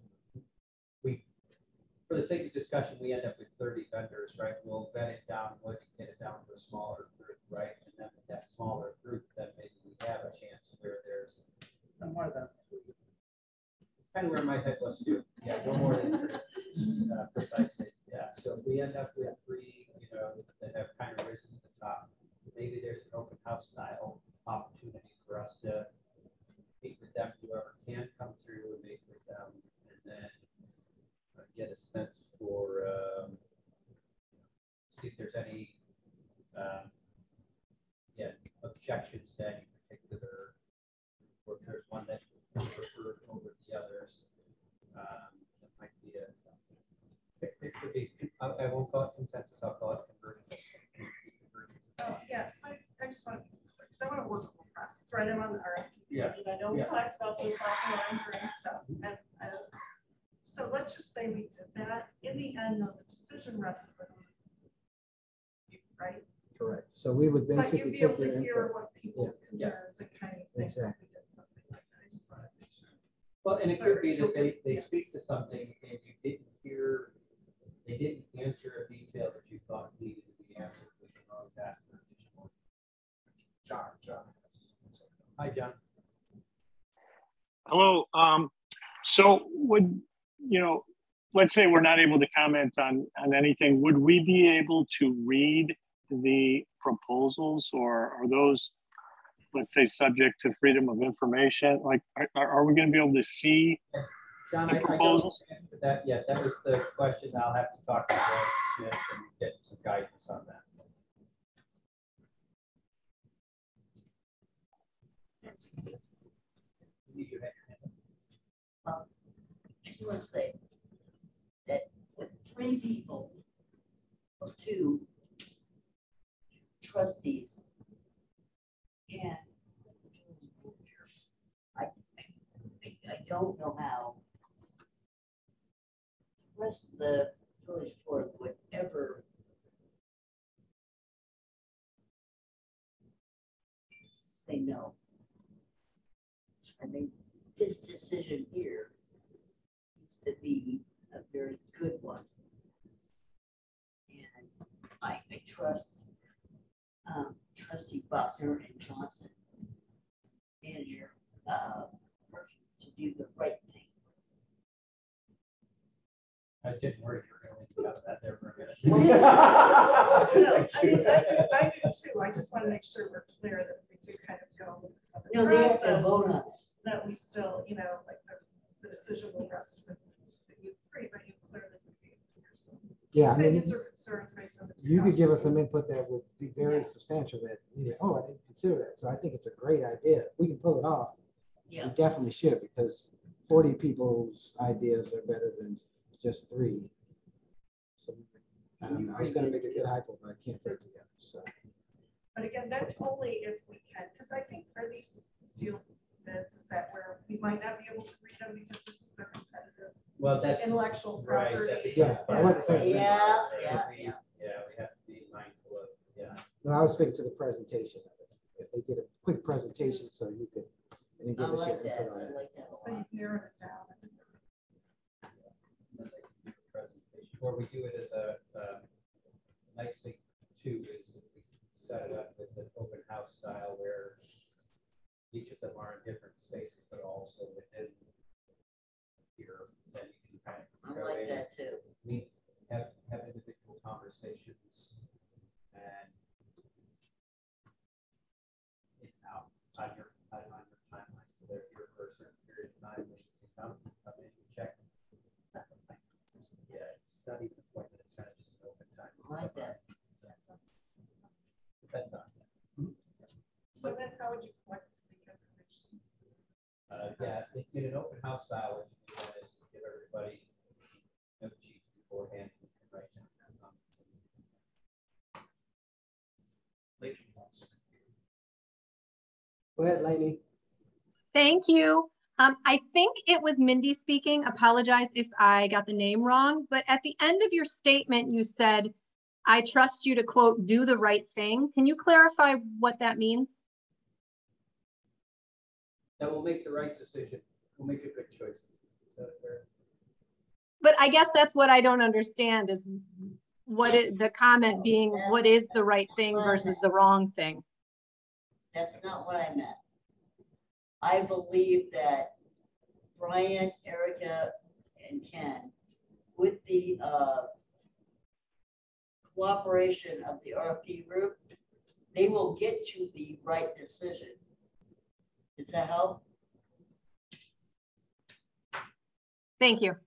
We, for the sake of discussion, we end up with thirty vendors, right? We'll vet it down, we'll get it down to a smaller group, right? And then with that smaller group, then maybe we have a chance where there's no more than three. It's kind of where my head was too. Yeah, no more than three. Uh, precisely. Yeah. So if we end up with three, you know, that have kind of risen to the top, maybe there's an open house style opportunity for us to meet with them, whoever can come through and meet with them, and then get a sense for, um, see if there's any, um, yeah, objections to any particular, or if there's one that you prefer over the others. Um, that might be a, it, it could be, I, I won't call it consensus, I'll call it convergence. Oh, yes, I, I just want to, because I want to work with the process, right? I'm on the R F P. Yeah. And I know we Yeah. talked about the black and stuff, and I, so let's just say we did that. In the end, though, the decision rests with you, right? Correct. So we would But basically you'd be take able your to hear input. what people's Yeah. concerns and kind of think if Exactly. we did something like that. I just want to make sure. Well, and it could be that they, they Yeah. speak to something and you didn't hear, they didn't answer a detail that you thought needed to be answered. We can always ask for additional. John, John. Hi, John. Hello. Um, so would, you know, let's say we're not able to comment on, on anything, would we be able to read the proposals, or are those, let's say, subject to freedom of information? Like, are, are we going to be able to see John, the I, I don't proposals? answer that yet. That was the question. I'll have to talk to Greg Smith and get some guidance on that. Um, I just want to say that with three people, or two trustees, and I, I, I don't know how the rest of the village board would ever say no. I mean, this decision here needs to be a very good one. And I, I trust um, trustee Buckner and Johnson, manager, uh, to do the right thing. I was getting worried you were going to discuss that there for a minute. No, I mean, I do, I do too. I just want to make sure we're clear that we do kind of go with the No, they have to process, vote on it. that we still, you know, like the, the decision will rest with you three, but you clearly would be here. So Yeah, I mean, opinions or concerns based on the you could give us discussion. some input that would be very substantial that, yeah, oh, I didn't consider that. So I think it's a great idea. If we can pull it off, Yeah. we definitely should, because forty people's ideas are better than just three. So I don't know, I was gonna make a good hypo, but I can't put it together, so. But again, that's only if we can, because I think are these sealed bids, is that where we might not be able to read them because this is their competitive Well, that's intellectual right. property. That Yeah, I wasn't saying. Yeah, yeah, we, yeah. yeah, we have to be mindful of, yeah. No, I was speaking to the presentation of it. If they get a quick presentation, so you could, and then I give us your like that. input on I it. like that a So lot. you've narrowed it down. Presentation, or we do it as a, uh, nice thing too, is if we set it up with an open house style where each of them are in different spaces, but also within here, then you can kind of I go like in, that too. meet, have, have individual conversations and in out on your, on on your timeline. So they're here for a certain period of time, when you can come, come in and check. Yeah, it's not even a point that it's kind of just an open time. I like that. Depends on. So then how would you collect the information? Uh, yeah, in, in an open house style, what you do then is give everybody note sheets beforehand, you can write down. um, Go ahead, Lainey. Thank you. Um, I think it was Mindy speaking. Apologize if I got the name wrong, but at the end of your statement, you said, I trust you to quote, do the right thing. Can you clarify what that means? That will make the right decision. We'll make a good choice. Is that fair? But I guess that's what I don't understand is what is the comment being, what is the right thing versus the wrong thing? That's not what I meant. I believe that Brian, Erica, and Ken, with the uh, cooperation of the R P group, they will get to the right decision. Does that help? Thank you.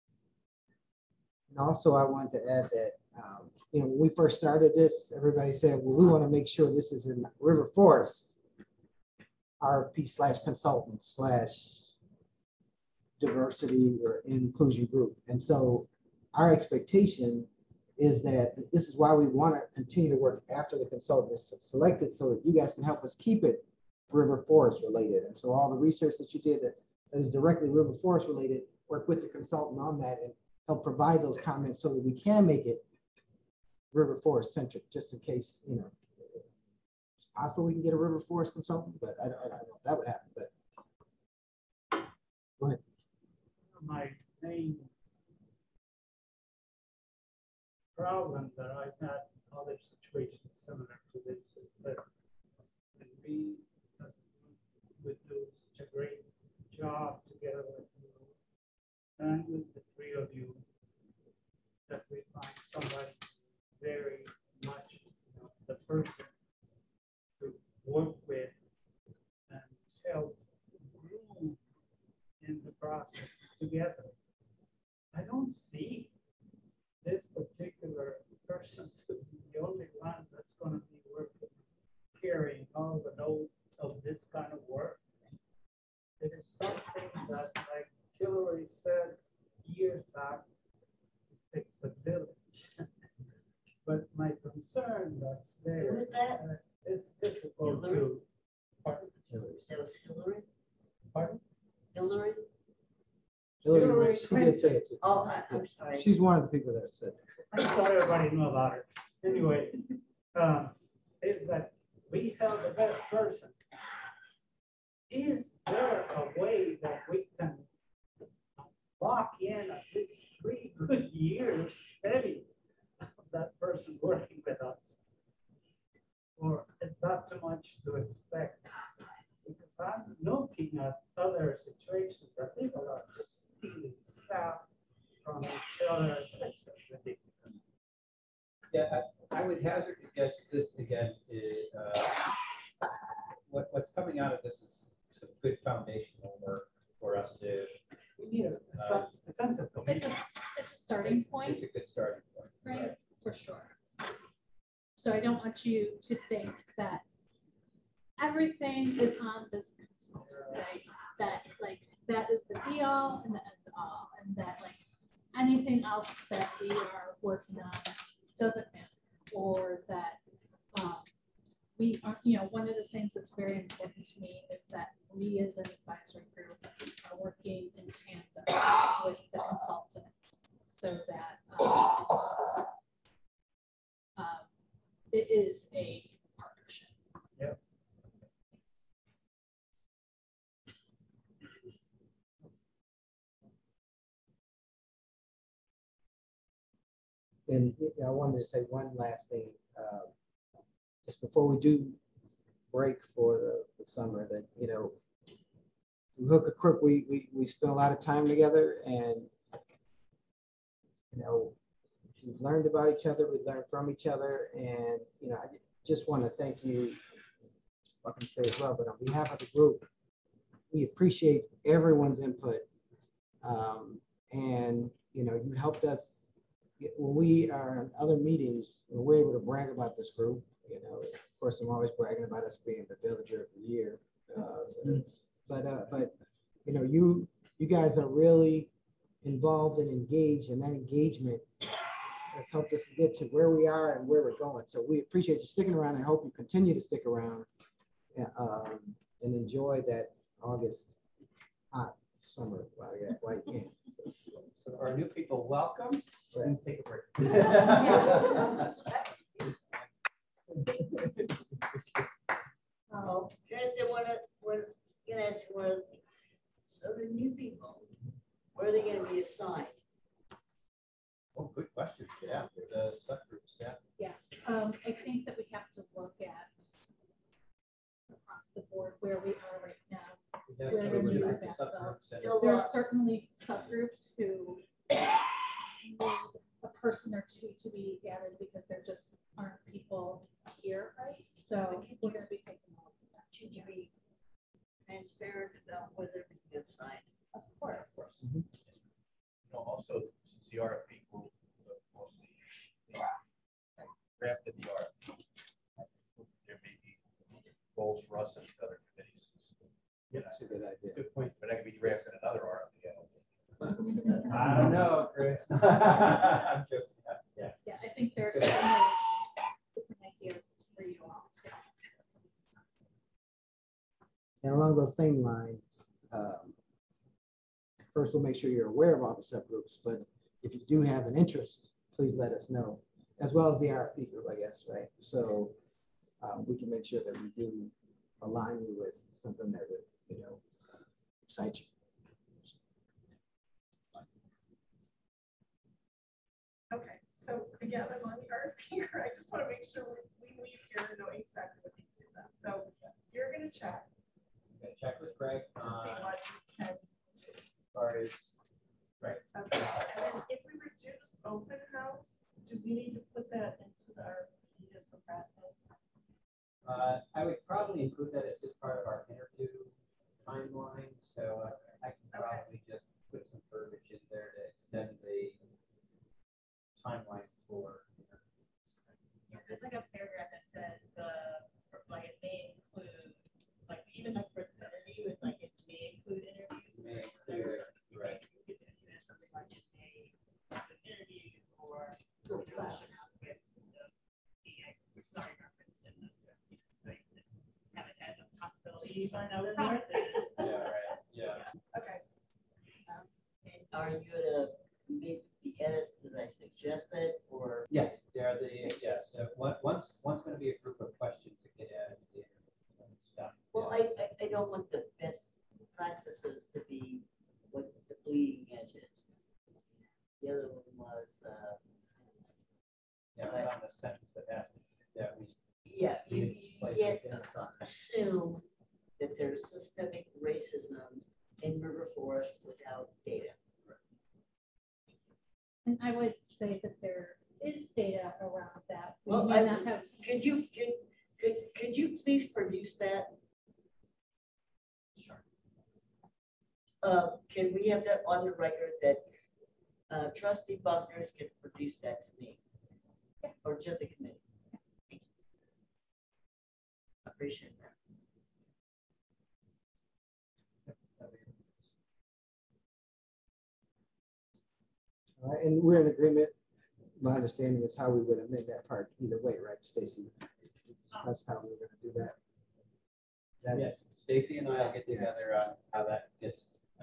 And also, I wanted to add that, um, you know, when we first started this, everybody said, well, we want to make sure this is in River Forest R F P slash consultant slash diversity or inclusion group. And so our expectation is that this is why we want to continue to work after the consultant is selected, so that you guys can help us keep it River Forest related. And so all the research that you did that is directly River Forest related, work with the consultant on that and help provide those comments so that we can make it River Forest centric, just in case, you know, it's possible we can get a River Forest consultant, but I don't, I don't know if that would happen, but go ahead. My main problem that I've had in other situations similar to this is that when we would do such a great job together with you and with the three of you that we find somebody very much, you know, the person to work with and help groove in the process together. I don't see this particular person to be the only one that's going to be working, carrying all the load of this kind of work. It is something that, like Hillary said years back, it takes a village. But my concern that's there, Who is that? uh, it's difficult Hillary? to. Pardon? That was Hillary? Pardon? Hillary? Hillary, Hillary she did say it too. Oh, I- I'm sorry. She's one of the people that said it. I thought everybody knew about her. Anyway, um, is that we have the best person. Is there a way that we can lock in at least three good years steady of that person working with us? Or is that too much to expect? Because I'm looking at other situations that people are just stealing staff from each other. It's, it's ridiculous. Yeah, I, I would hazard to guess this again, is, uh, what, what's coming out of this is some good foundational work for us to. We need a, a uh, sense, a sense of It's commitment. a, it's a starting point, It's a good starting point. right, for sure. So I don't want you to think that everything is on this consultant, right? That like, that is the be all and the end all, and that like anything else that we are working on doesn't matter, or that um, we are, you know, one of the things that's very important to me is that we as an advisory group are working in tandem with the consultants so that um, um, it is a partnership. Yep. And I wanted to say one last thing, uh, just before we do break for the, the summer, that, you know, in Hooker Crook, we, we, we spent a lot of time together, and, you know, we've learned about each other, we've learned from each other, and, you know, I just want to thank you, I can say as well, but on behalf of the group, we appreciate everyone's input. Um, and, you know, you helped us when we are in other meetings, when we're able to brag about this group. You know, of course, I'm always bragging about us being the villager of the year. Uh, but, uh, but, you know, you, you guys are really involved and engaged, and that engagement has helped us get to where we are and where we're going. So we appreciate you sticking around, and hope you continue to stick around um, and enjoy that August hot summer while you, while you can. So, So our new people, welcome, and take a break. Oh, can I say one, of- one, can I ask you one other thing? So the new people, where are they gonna be assigned? Oh, good question. Yeah, the subgroups, yeah. Yeah, um, I think that we have to look at across the board where we are right now. We have Where some there really needs good backfill. subgroups that- There are certainly subgroups who need a person or two to be added because there just aren't people here, right? So we're gonna be taking all of that. Should you be transparent about whether they're assigned? Of course. You know, also, since the R F P group uh, mostly drafted the R F P, there may be roles for us and other committees. Yeah, that's a good idea. Good point. But I could be drafting another R F P. I don't think. I don't know, Chris. I'm joking. Yeah. Yeah, I think there are certainly different ideas for you all too. And along those same lines, um, first we'll make sure you're aware of all the subgroups, but if you do have an interest, please let us know, as well as the R F P group, I guess, right? So um, we can make sure that we do align you with something that would, you know, excite you. Okay, so again, I'm on the R F P here. I just want to make sure we we leave here knowing exactly what needs to be done. So you're going to check Okay, check with Craig to on see what you can. as far as, right. Okay, and then if we reduce open house. put that into the R F P as the process? Uh, I would probably include that as just part of our interview timeline, so uh, I can probably just put some verbiage in there to extend the timeline for. Yeah, there's like a paragraph that says the, like it may include, like even like for the interview, it's like it may include interviews. May include, right. You could do that something like it may include interviews or discussion with the, the sorry reference and the, you know, so you just have it as a possibility, but no promises. Yeah, right, yeah. Okay. Um, and are you gonna make the edits that I suggested, or? Yeah, they're the, yes, so one- once, one's gonna be a group of questions to get added to the interview and stuff. Well, I, I, I don't want the best practices to be what the bleeding edge is. The other one was, uh. Yeah, it's on the sentence that has, that we. Yeah, you, we you place can't within. assume that there's systemic racism in River Forest without data. And I would say that there is data around that. We Well, may I, not have. could you, could, could, could you please produce that? Sure. Uh, can we have that on the record that, uh, trustee Buckners can produce that to me? Or to the committee? Thank you. Appreciate that. All right, and we're in agreement. My understanding is how we would amend that part either way, right, Stacy? Discuss how we're gonna do that. That- Yes, Stacy and I will get together on how that gets.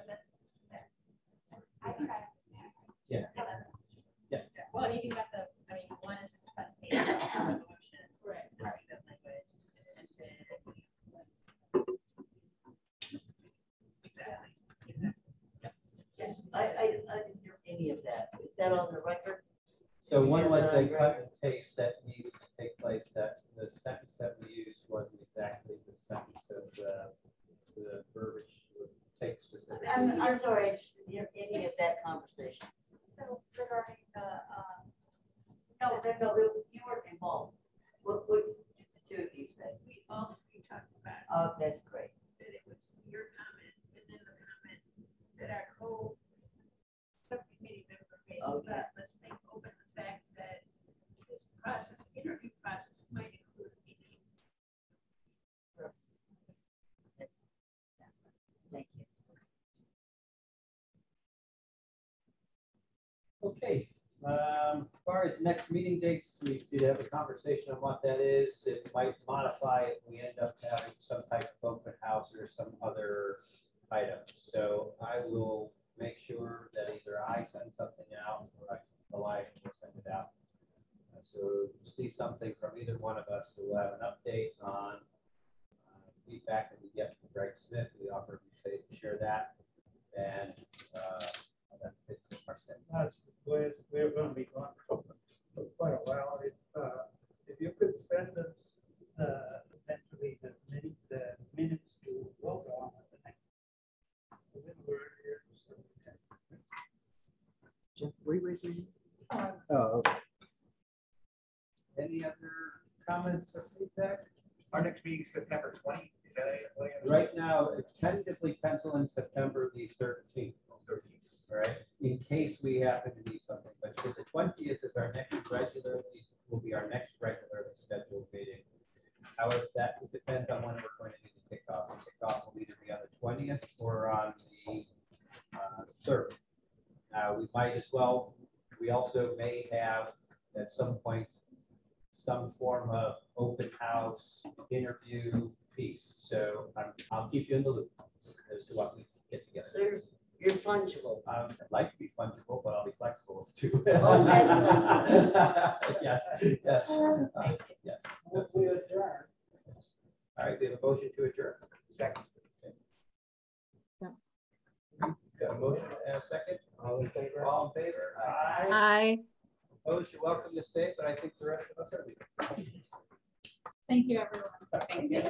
Yeah. Yeah. Well, I mean, you got the, I mean, one is just cut and paste the resolution. Right. Just use that language. And then. Exactly. Yes, I, I, I didn't hear any of that. Is that on the record? So one Yeah, was that the on cut record? and paste that needs to take place, that the sentence that we used wasn't exactly the sentence of the, the verbiage would take specific. I'm, I'm sorry, I just didn't hear any of that conversation. So regarding the, um, No, no, no, you weren't involved. What, what did the two of you say? We also, we talked about Oh, that's great. that it was your comment and then the comment that our co subcommittee member made. Okay. But let's think open the fact that this process, interview process might include a meeting. Thank you. Okay, um, as far as next meeting dates, we did have a conversation on what that is. It might modify if we end up having some type of open house or some other item. So I will make sure that either I send something out or I, Elijah will send it out. Uh, So see something from either one of us, so we'll have an update on uh, feedback that we get from Greg Smith. We offer to say, share that, and uh, how that fits in our set. That's where we're gonna be gone for for quite a while. If, uh, if you could send us, uh, eventually the minutes, the minutes to vote on at the next. a little earlier, so we can- Jeff, were you raising your hand? Oh, okay. Any other comments or feedback? Our next meeting is September twentieth. Is that it? What do you have? Right now, it's tentatively penciled in September the thirteenth. Thirteenth. All right, in case we happen to need something, but the twentieth is our next regularly, will be our next regularly scheduled meeting. However, that depends on when we're going to do the kickoff. The kickoff will either be on the twentieth or on the uh, third. Now, we might as well, we also may have at some point some form of open house interview piece. So I'm, I'll keep you in the loop as to what we get together. So you're, you're fungible. Um, I'd like to be fungible, but I'll be flexible too. Oh, that's Yes, yes, uh, yes. We adjourn. All right, we have a motion to adjourn. Second. Got a motion and a second? All in favor? All in favor? Aye. Aye. Opposed, you're welcome to stay, but I think the rest of us are leaving. Thank you, everyone. Thank you.